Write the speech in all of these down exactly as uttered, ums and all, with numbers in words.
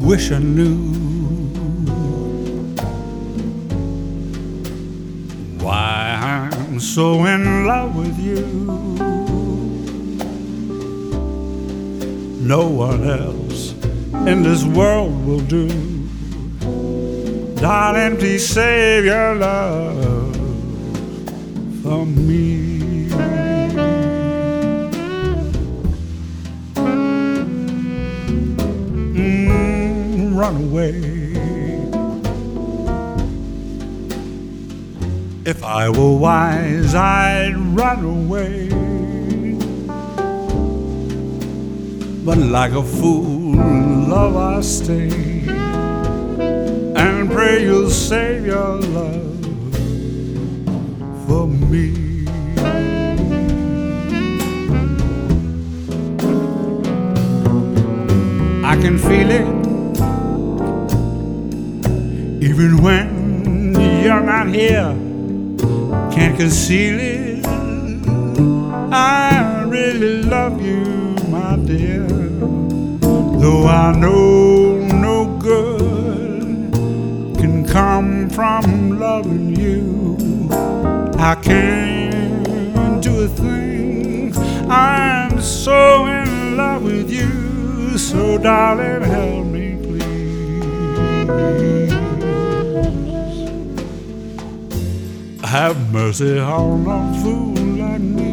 wish I knew why I'm so in love with you. No one else in this world will do. Darling, please save your love for me. Mm, run away. If I were wise, I'd run away. But like a fool, love I stay, and pray you'll save your love for me. I can feel it even when you're not here. Can't conceal it. I really love you, my dear. Though I know no good can come from loving you, I can't do a thing. I'm so in love with you. So darling, help me please. Have mercy on a fool like me.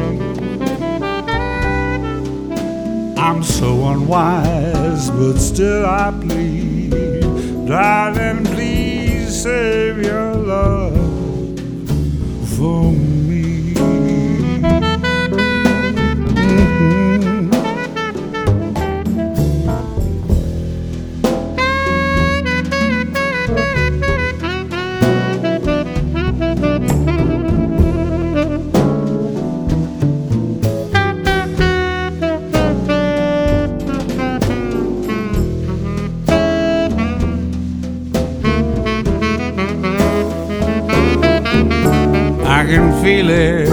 I'm so unwise, but still I plead. Darling, please save your love for me. I can feel it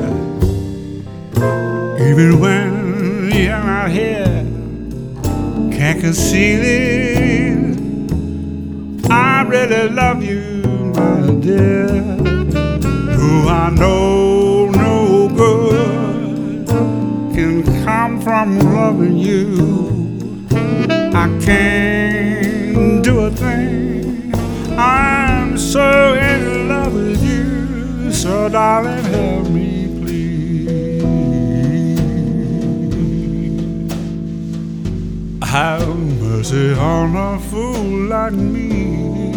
even when you're not here. Can't conceal it. I really love you, my dear. Who I know no good can come from loving you. I can't do a thing. I'm so in love with you. So darling, help me please. Have mercy on a fool like me.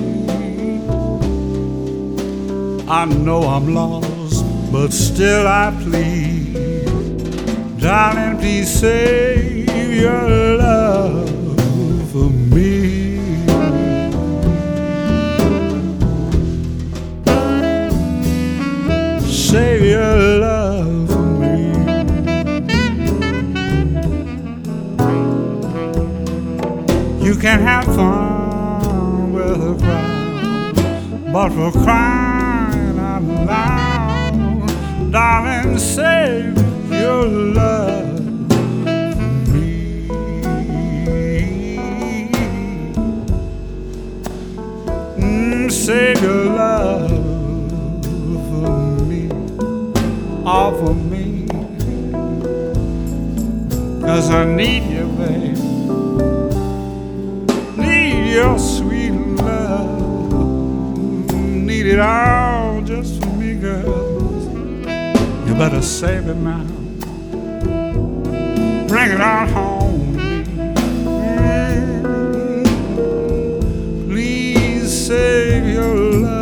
I know I'm lost, but still I plead. Darling, please save your love for me. Save your love for me. You can have fun with a crowd, but for crying out loud, darling, save your love for me. Mm, save your love all for me, 'cause I need you, babe. Need your sweet love. Need it all just for me, girl. You better save it now. Bring it on home to me. Please save your love.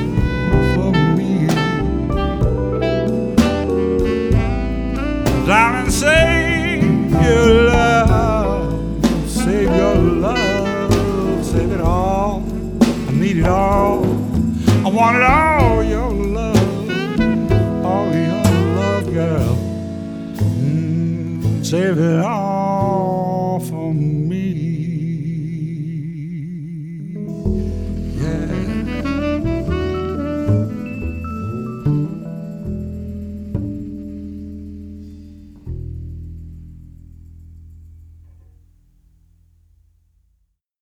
Darling, save your love, save your love, save it all. I need it all. I want it all, your love, all your love, girl. Mm, save it all.